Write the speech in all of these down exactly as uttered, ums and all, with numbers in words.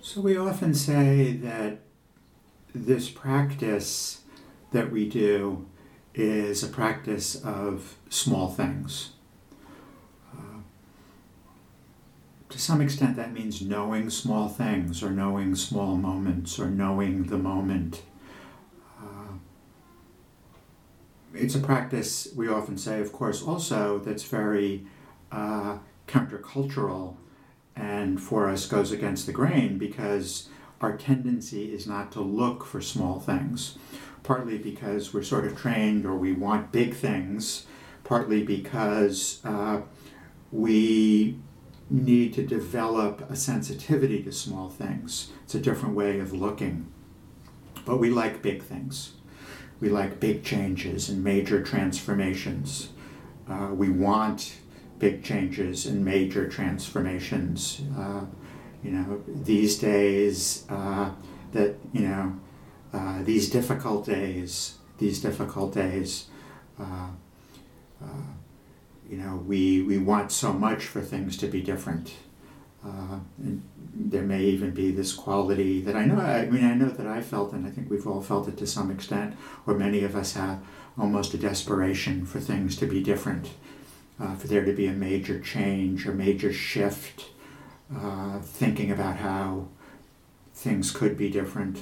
So we often say that this practice that we do is a practice of small things. Uh, to some extent that means knowing small things or knowing small moments or knowing the moment. Uh, it's a practice, we often say, of course, also that's very uh, countercultural and for us goes against the grain because our tendency is not to look for small things, partly because we're sort of trained or we want big things, partly because uh, we need to develop a sensitivity to small things. It's a different way of looking. But we like big things. We like big changes and major transformations. Uh, we want big changes and major transformations. Uh, you know, these days, uh, that, you know, uh, these difficult days, these difficult days, uh, uh, you know, we, we want so much for things to be different. Uh, and there may even be this quality that I know, I mean, I know that I felt, and I think we've all felt it to some extent, or many of us have, almost a desperation for things to be different. Uh, for there to be a major change or major shift, uh, thinking about how things could be different.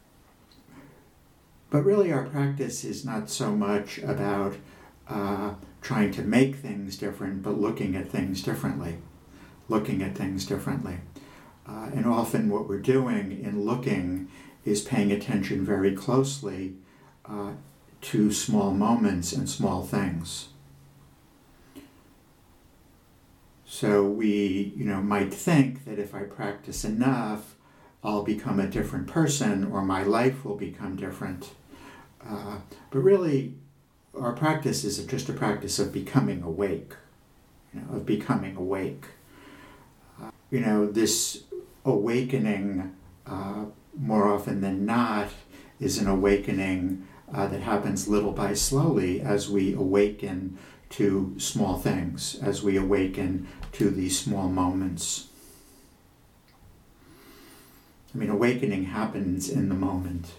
But really our practice is not so much about uh, trying to make things different, but looking at things differently, looking at things differently. Uh, and often what we're doing in looking is paying attention very closely uh, to small moments and small things. So we, you know, might think that if I practice enough, I'll become a different person or my life will become different. Uh, but really, our practice is just a practice of becoming awake, you know, of becoming awake. Uh, you know, this awakening, uh, more often than not, is an awakening uh, that happens little by slowly as we awaken to small things, as we awaken to these small moments. I mean, awakening happens in the moment.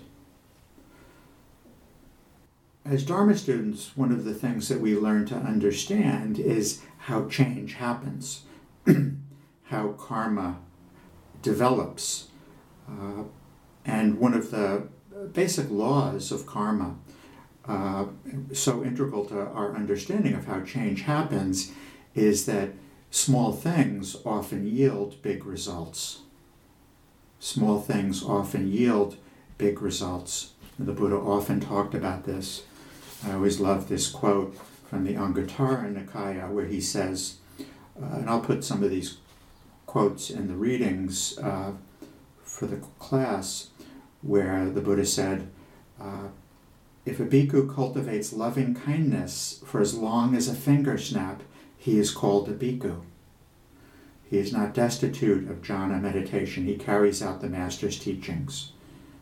As Dharma students, one of the things that we learn to understand is how change happens, how karma develops. Uh, and one of the basic laws of karma, uh, so integral to our understanding of how change happens, is that small things often yield big results. Small things often yield big results. The Buddha often talked about this. I always love this quote from the Anguttara Nikaya where he says, uh, and I'll put some of these quotes in the readings uh, for the class, where the Buddha said, uh, if a bhikkhu cultivates loving kindness for as long as a finger snap, he is called a bhikkhu. He is not destitute of jhana meditation. He carries out the master's teachings.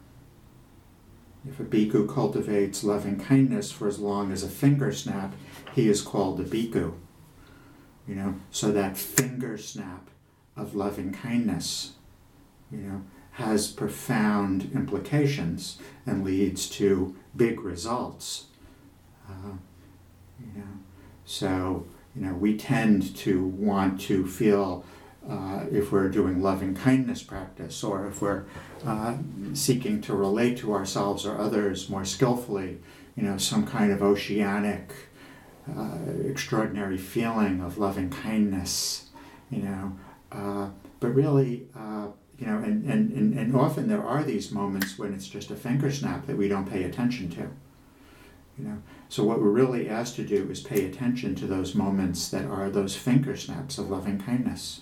If a bhikkhu cultivates loving kindness for as long as a finger snap, he is called a bhikkhu. You know, so that finger snap of loving kindness, you know, has profound implications and leads to big results. Uh, you know, so you know, we tend to want to feel, uh, if we're doing loving kindness practice, or if we're uh, seeking to relate to ourselves or others more skillfully, you know, some kind of oceanic, uh, extraordinary feeling of loving kindness, you know. Uh, but really, uh, you know, and, and, and, and often there are these moments when it's just a finger snap that we don't pay attention to. You know, so what we're really asked to do is pay attention to those moments that are those finger snaps of loving kindness.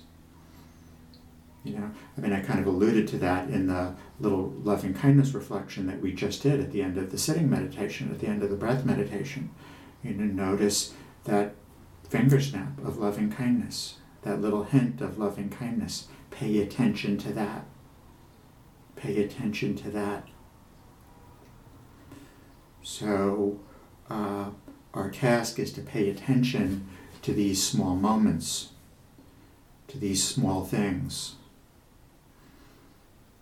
You know, I mean, I kind of alluded to that in the little loving kindness reflection that we just did at the end of the sitting meditation, at the end of the breath meditation. You know, notice that finger snap of loving kindness, that little hint of loving kindness. Pay attention to that. Pay attention to that. So uh, our task is to pay attention to these small moments, to these small things.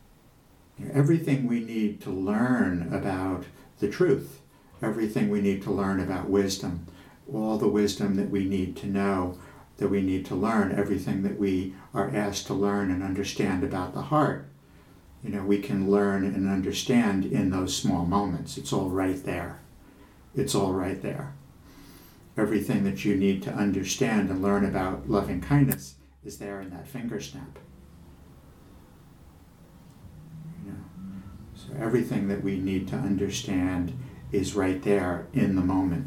everything we need to learn about the truth, everything we need to learn about wisdom, all the wisdom that we need to know, that we need to learn, everything that we are asked to learn and understand about the heart, you know, we can learn and understand in those small moments. It's all right there. It's all right there. Everything that you need to understand and learn about loving kindness is there in that finger snap. You know, so everything that we need to understand is right there in the moment.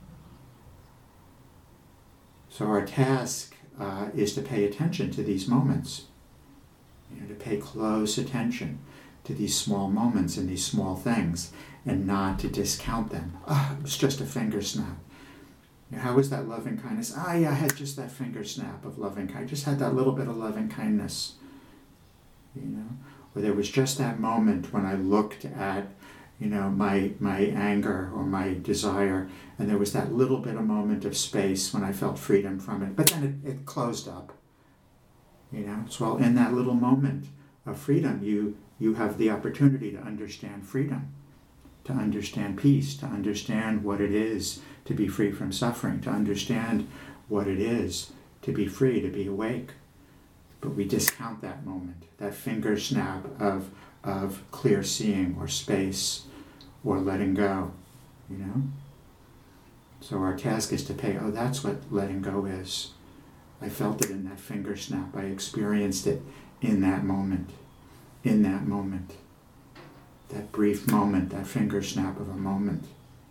So our task uh, is to pay attention to these moments, you know, to pay close attention to these small moments and these small things, and not to discount them. Ah, it was just a finger snap. You know, how was that loving kindness? Ah, yeah, I had just that finger snap of loving kindness. I just had that little bit of loving kindness. You know, or there was just that moment when I looked at, you know, my my anger or my desire, and there was that little bit of moment of space when I felt freedom from it. But then it, it closed up. You know, so well, in that little moment of freedom, you you have the opportunity to understand freedom, to understand peace, to understand what it is to be free from suffering, to understand what it is to be free, to be awake. But we discount that moment, that finger snap of of clear seeing or space or letting go, you know? So our task is to pay, oh, that's what letting go is. I felt it in that finger snap. I experienced it in that moment, in that moment, that brief moment, that finger snap of a moment.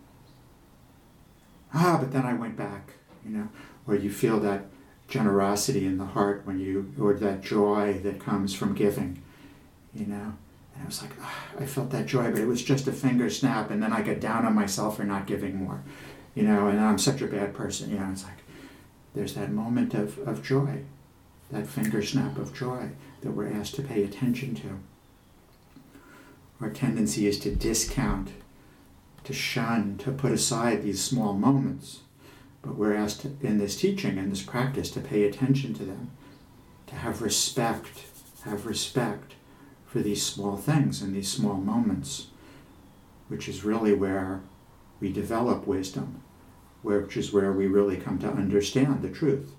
Ah, but then I went back, you know, or you feel that generosity in the heart when you, or that joy that comes from giving, you know. And I was like, ah, I felt that joy, but it was just a finger snap, and then I get down on myself for not giving more, you know, and I'm such a bad person, you know. It's like, there's that moment of, of joy, that finger snap of joy that we're asked to pay attention to. Our tendency is to discount, to shun, to put aside these small moments. But we're asked to, in this teaching, in this practice, to pay attention to them, to have respect, have respect for these small things and these small moments, which is really where we develop wisdom, which is where we really come to understand the truth.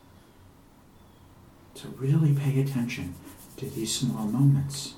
So really pay attention to these small moments.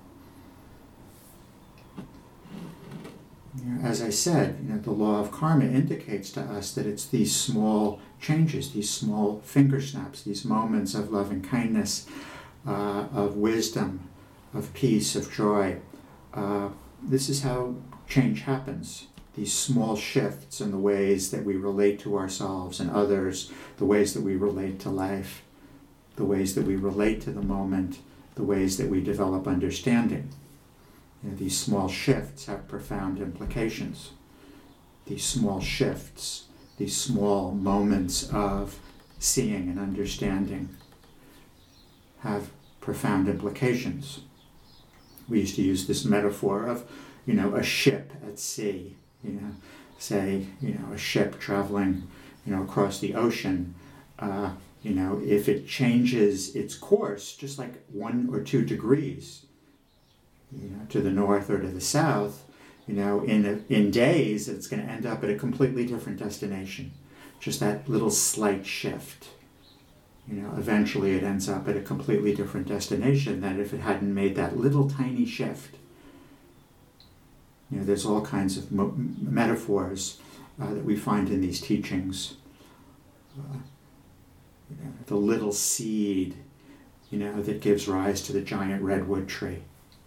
You know, as I said, you know, the law of karma indicates to us that it's these small changes, these small finger snaps, these moments of loving kindness, uh, of wisdom, of peace, of joy. Uh, this is how change happens. These small shifts in the ways that we relate to ourselves and others, the ways that we relate to life, the ways that we relate to the moment, the ways that we develop understanding. You know, these small shifts have profound implications. These small shifts, these small moments of seeing and understanding have profound implications. We used to use this metaphor of, you know, a ship at sea. You know, say, you know, a ship traveling, you know, across the ocean. Uh, you know, if it changes its course, just like one or two degrees, you know, to the north or to the south, you know, in a, in days, it's going to end up at a completely different destination. Just that little slight shift. You know, eventually it ends up at a completely different destination than if it hadn't made that little tiny shift. You know, there's all kinds of mo- metaphors uh, that we find in these teachings. Uh, you know, the little seed, you know, that gives rise to the giant redwood tree.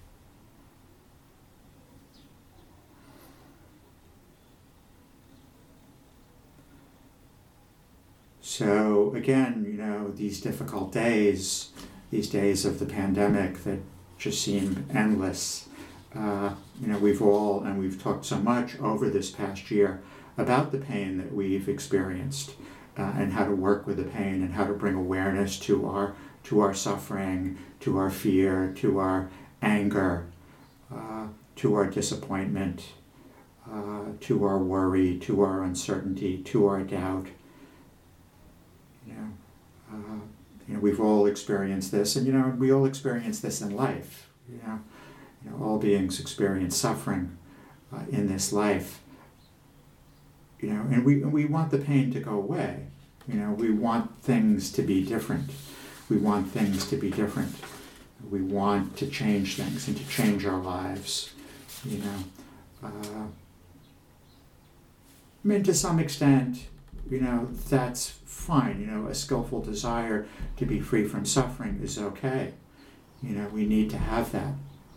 So again, you know, these difficult days, these days of the pandemic that just seem endless. Uh, you know, we've all, and we've talked so much over this past year about the pain that we've experienced uh, and how to work with the pain and how to bring awareness to our to our suffering, to our fear, to our anger, uh, to our disappointment, uh, to our worry, to our uncertainty, to our doubt. You know, uh, you know, we've all experienced this, and you know, we all experience this in life. You know. You know, all beings experience suffering uh, in this life. You know, and we we want the pain to go away. You know, we want things to be different. We want things to be different. We want to change things and to change our lives. You know, uh, I mean, to some extent, you know, that's fine. You know, a skillful desire to be free from suffering is okay. You know, we need to have that.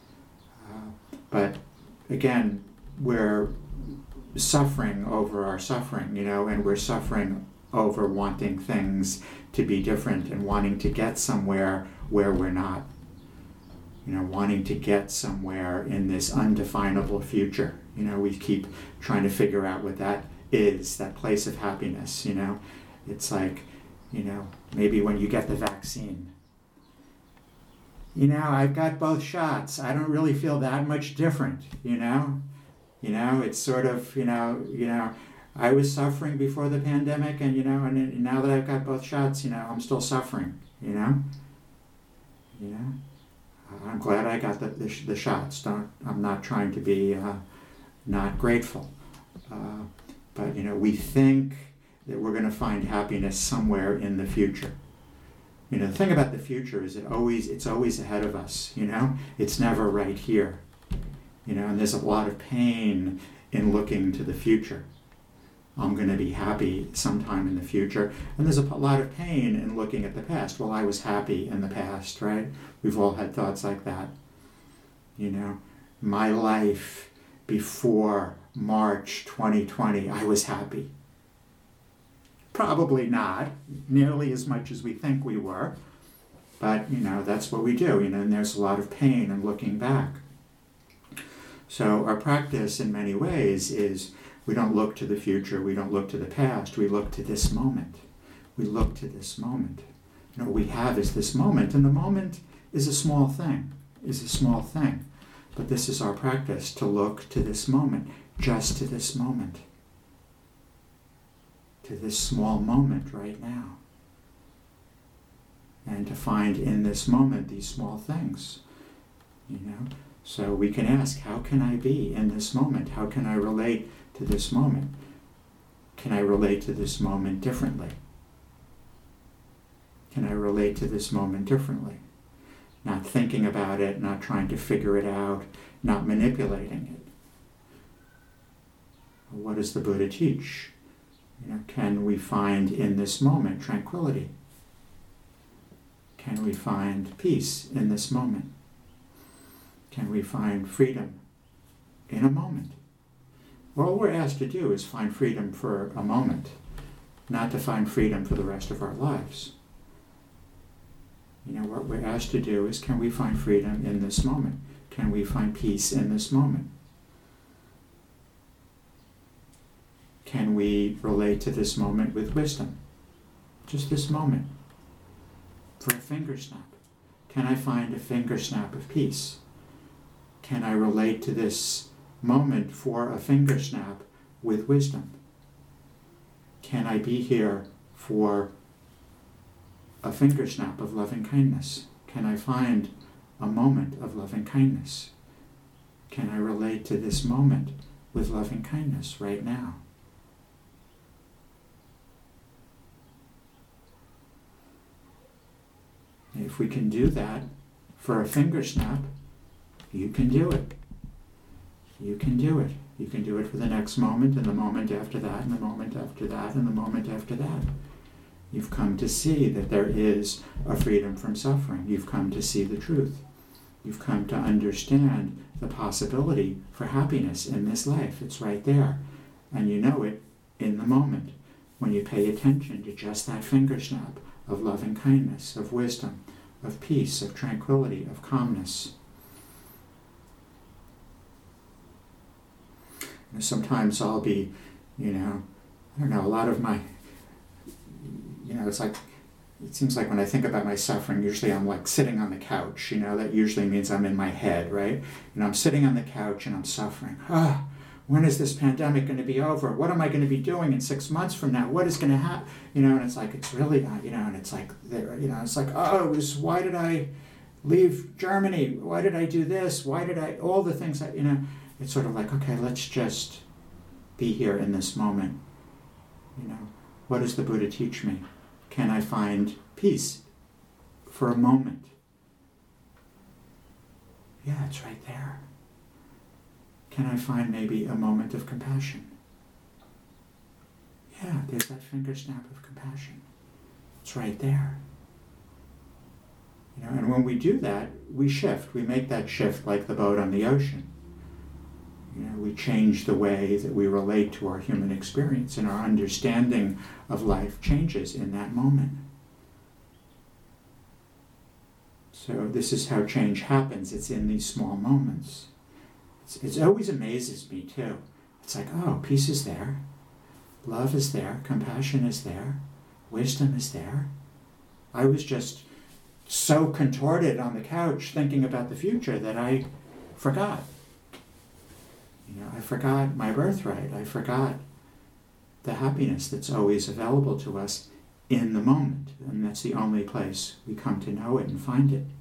Uh, but again, we're suffering over our suffering, you know, and we're suffering over wanting things to be different and wanting to get somewhere where we're not. You know, wanting to get somewhere in this undefinable future. You know, we keep trying to figure out what that is, that place of happiness, you know. It's like, you know, maybe when you get the vaccine. You know, I've got both shots. I don't really feel that much different, you know. You know, it's sort of, you know, you know, I was suffering before the pandemic, and, you know, and now that I've got both shots, you know, I'm still suffering, you know. You know. I'm glad I got the, the, the shots. Don't, I'm not trying to be uh, not grateful. Uh, but, you know, we think that we're going to find happiness somewhere in the future. You know, the thing about the future is it always it's always ahead of us, you know? It's never right here. You know, and there's a lot of pain in looking to the future. I'm going to be happy sometime in the future. And there's a lot of pain in looking at the past. Well, I was happy in the past, right? We've all had thoughts like that. You know, my life before March twenty twenty, I was happy. Probably not nearly as much as we think we were. But, you know, that's what we do, you know, and there's a lot of pain in looking back. So our practice in many ways is we don't look to the future, we don't look to the past, we look to this moment. We look to this moment. You know, what we have is this moment, and the moment is a small thing, is a small thing. But this is our practice, to look to this moment, just to this moment. To this small moment right now. And to find in this moment these small things, you know. So we can ask, how can I be in this moment? How can I relate to this moment? Can I relate to this moment differently? Can I relate to this moment differently? Not thinking about it, not trying to figure it out, not manipulating it. What does the Buddha teach? You know, can we find in this moment tranquility? Can we find peace in this moment? Can we find freedom in a moment? All we're asked to do is find freedom for a moment, not to find freedom for the rest of our lives. You know, what we're asked to do is, can we find freedom in this moment? Can we find peace in this moment? Can we relate to this moment with wisdom? Just this moment. For a finger snap. Can I find a finger snap of peace? Can I relate to this moment for a finger snap with wisdom? Can I be here for a finger snap of loving kindness? Can I find a moment of loving kindness? Can I relate to this moment with loving kindness right now? If we can do that for a finger snap, you can do it. You can do it. You can do it for the next moment, and the moment after that, and the moment after that, and the moment after that. You've come to see that there is a freedom from suffering. You've come to see the truth. You've come to understand the possibility for happiness in this life. It's right there. And you know it in the moment when you pay attention to just that finger snap of loving kindness, of wisdom, of peace, of tranquility, of calmness. And sometimes I'll be, you know, I don't know, a lot of my, you know, it's like, it seems like when I think about my suffering, usually I'm like sitting on the couch, you know, that usually means I'm in my head, right? And I'm sitting on the couch and I'm suffering. Ah, when is this pandemic going to be over? What am I going to be doing in six months from now? What is going to happen? You know, and it's like, it's really, uh, you know, and it's like, there, you know, it's like, oh, it was, why did I, leave Germany. Why did I do this? Why did I, all the things that, you know, it's sort of like, okay, let's just be here in this moment. You know, what does the Buddha teach me? Can I find peace for a moment? Yeah, it's right there. Can I find maybe a moment of compassion? Yeah, there's that finger snap of compassion. It's right there. You know, and when we do that, we shift. We make that shift like the boat on the ocean. You know, we change the way that we relate to our human experience, and our understanding of life changes in that moment. So this is how change happens. It's in these small moments. It's, it always amazes me too. It's like, oh, peace is there. Love is there. Compassion is there. Wisdom is there. I was just so contorted on the couch thinking about the future that I forgot. You know, I forgot my birthright. I forgot the happiness that's always available to us in the moment. And that's the only place we come to know it and find it.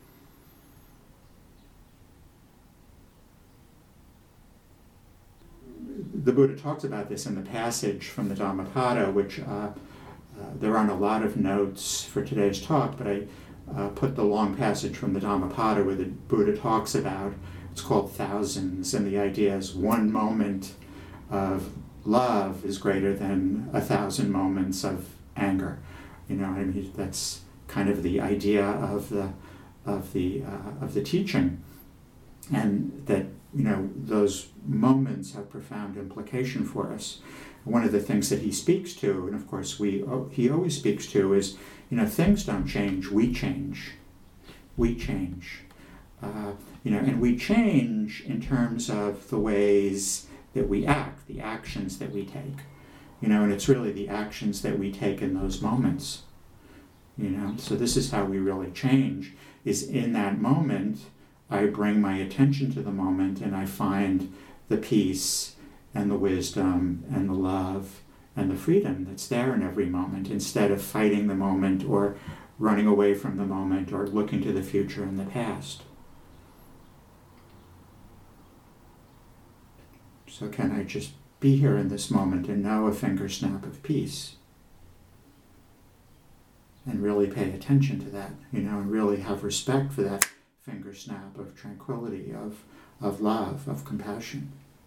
The Buddha talks about this in the passage from the Dhammapada, which uh, uh, there aren't a lot of notes for today's talk, but I uh, put the long passage from the Dhammapada where the Buddha talks about, it's called thousands, and the idea is one moment of love is greater than a thousand moments of anger. You know, I mean, that's kind of the idea of the of the uh, of the teaching, and that, you know, those moments have profound implication for us. One of the things that he speaks to, and of course we he always speaks to, is, you know, things don't change, we change. We change. Uh, you know, and we change in terms of the ways that we act, the actions that we take. You know, and it's really the actions that we take in those moments. You know, so this is how we really change, is in that moment, I bring my attention to the moment and I find the peace and the wisdom and the love and the freedom that's there in every moment, instead of fighting the moment or running away from the moment or looking to the future and the past. So can I just be here in this moment and know a finger snap of peace? And really pay attention to that, you know, and really have respect for that finger snap of tranquility, of, of love, of compassion.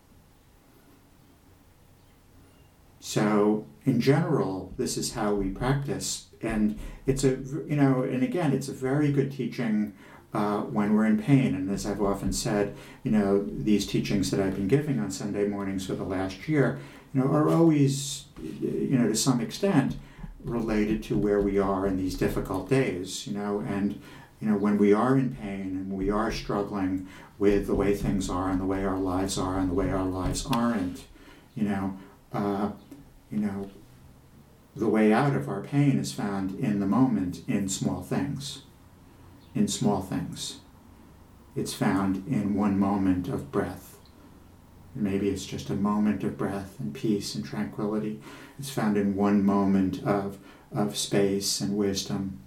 So, in general, this is how we practice. And it's a, you know, and again, it's a very good teaching uh, when we're in pain. And as I've often said, you know, these teachings that I've been giving on Sunday mornings for the last year, you know, are always, you know, to some extent, related to where we are in these difficult days, you know, and, you know, when we are in pain and we are struggling with the way things are and the way our lives are and the way our lives aren't, you know, uh, you know, the way out of our pain is found in the moment, in small things, in small things. It's found in one moment of breath. Maybe it's just a moment of breath and peace and tranquility. It's found in one moment of, of space and wisdom.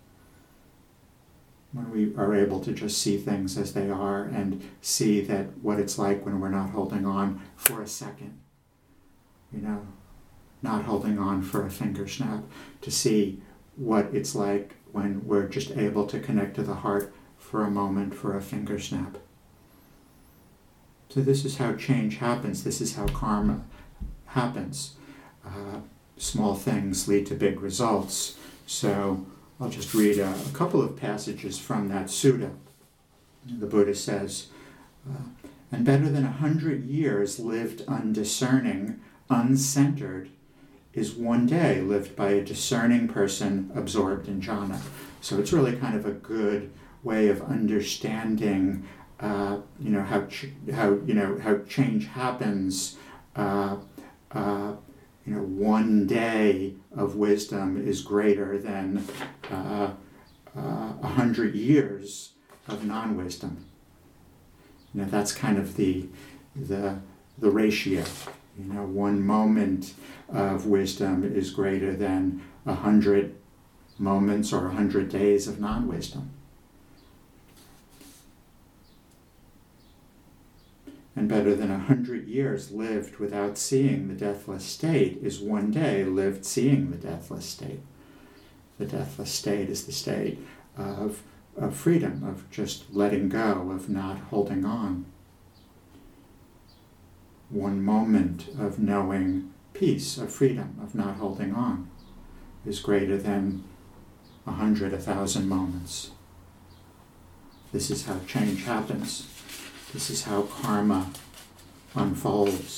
When we are able to just see things as they are and see that what it's like when we're not holding on for a second. You know, not holding on for a finger snap. To see what it's like when we're just able to connect to the heart for a moment, for a finger snap. So this is how change happens. This is how karma happens. Uh, small things lead to big results. So I'll just read a, a couple of passages from that sutta. The Buddha says, uh, and better than a hundred years lived undiscerning, uncentered, is one day lived by a discerning person absorbed in jhana. So it's really kind of a good way of understanding Uh, you know how ch- how you know how change happens. Uh, uh, you know, one day of wisdom is greater than uh, uh, a hundred years of non-wisdom. You know, that's kind of the the the ratio. You know, one moment of wisdom is greater than a hundred moments or a hundred days of non-wisdom. And better than a hundred years lived without seeing the deathless state is one day lived seeing the deathless state. The deathless state is the state of, of freedom, of just letting go, of not holding on. One moment of knowing peace, of freedom, of not holding on, is greater than a hundred, a thousand moments. This is how change happens. This is how karma unfolds.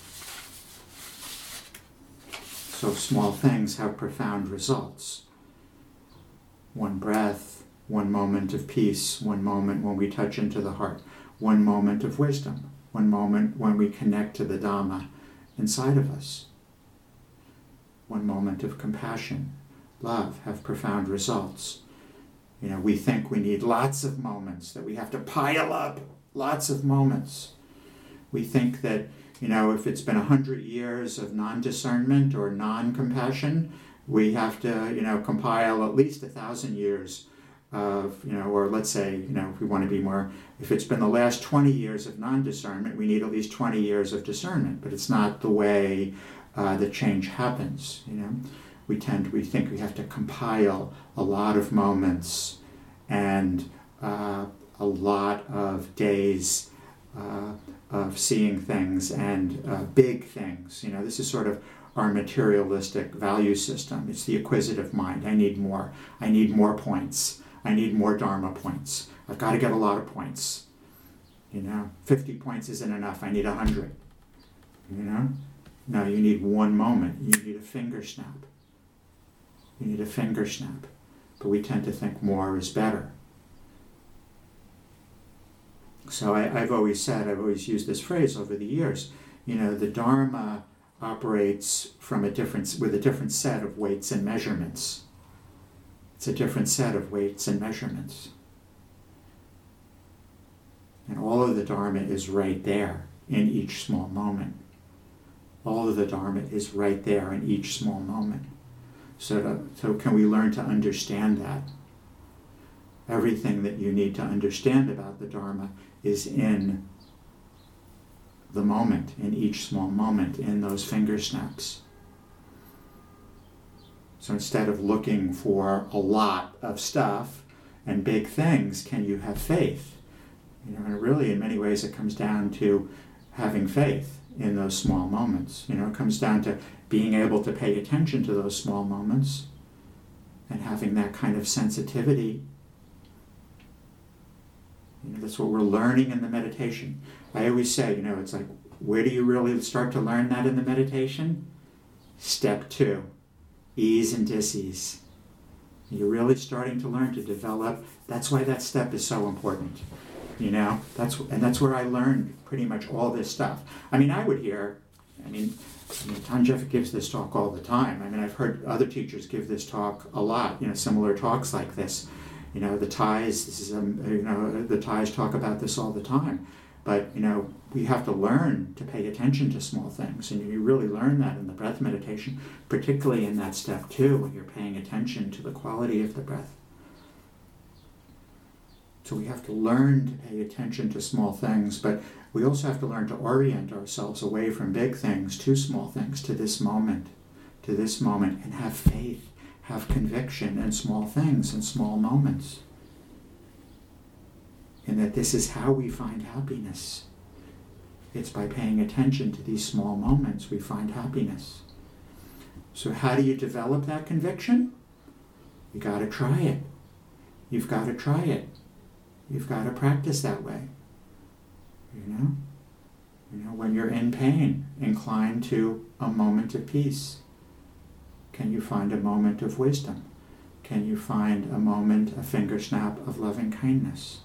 So small things have profound results. One breath, one moment of peace, one moment when we touch into the heart, one moment of wisdom, one moment when we connect to the Dhamma inside of us, one moment of compassion, love, have profound results. You know, we think we need lots of moments, that we have to pile up lots of moments. We think that, you know, if it's been a hundred years of non-discernment or non-compassion, we have to, you know, compile at least a thousand years of, you know, or let's say, you know, if we want to be more, if it's been the last twenty years of non-discernment, we need at least twenty years of discernment. But it's not the way uh, the change happens, you know. We tend, we think we have to compile a lot of moments and uh, a lot of days uh, of seeing things and uh, big things. You know, this is sort of our materialistic value system. It's the acquisitive mind. I need more. I need more points. I need more Dharma points. I've got to get a lot of points. You know, fifty points isn't enough. I need one hundred. You know? No, you need one moment. You need a finger snap. You need a finger snap. But we tend to think more is better. So I, I've always said, I've always used this phrase over the years, you know, the Dharma operates from a different, with a different set of weights and measurements. It's a different set of weights and measurements. And all of the Dharma is right there in each small moment. All of the Dharma is right there in each small moment. So, to, so can we learn to understand that? Everything that you need to understand about the Dharma is in the moment, in each small moment, in those finger snaps. So instead of looking for a lot of stuff and big things, can you have faith? You know, and really in many ways it comes down to having faith in those small moments. You know, it comes down to being able to pay attention to those small moments and having that kind of sensitivity. You know, that's what we're learning in the meditation. I always say, you know, it's like, where do you really start to learn that in the meditation? Step two, ease and dis-ease. You're really starting to learn to develop. That's why that step is so important. You know, that's and that's where I learned pretty much all this stuff. I mean, I would hear, I mean, I mean Tanjef gives this talk all the time. I mean, I've heard other teachers give this talk a lot, you know, similar talks like this. You know, the Thais, this is, um, you know, the Thais talk about this all the time. But, you know, we have to learn to pay attention to small things. And you really learn that in the breath meditation, particularly in that step two, when you're paying attention to the quality of the breath. So we have to learn to pay attention to small things, but we also have to learn to orient ourselves away from big things to small things, to this moment, to this moment, and have faith, have conviction in small things and small moments. And that this is how we find happiness. It's by paying attention to these small moments we find happiness. So how do you develop that conviction? You got to try it. You've got to try it. You've got to practice that way. You know? You know, when you're in pain, incline to a moment of peace. Can you find a moment of wisdom? Can you find a moment, a finger snap of loving kindness?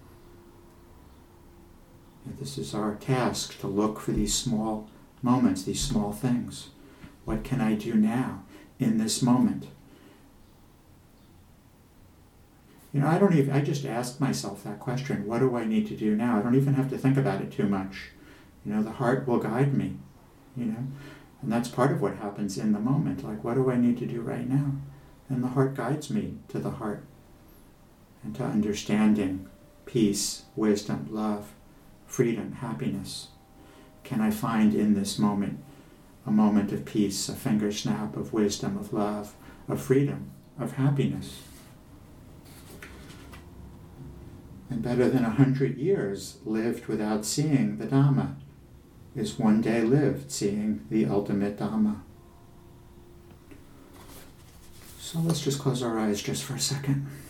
And this is our task, to look for these small moments, these small things. What can I do now, in this moment? You know, I don't even, I just ask myself that question, what do I need to do now? I don't even have to think about it too much. You know, the heart will guide me, you know. And that's part of what happens in the moment. Like, what do I need to do right now? And the heart guides me to the heart and to understanding, peace, wisdom, love, freedom, happiness? Can I find in this moment a moment of peace, a finger snap of wisdom, of love, of freedom, of happiness? And better than a hundred years lived without seeing the Dhamma is one day lived seeing the ultimate Dhamma. So let's just close our eyes just for a second.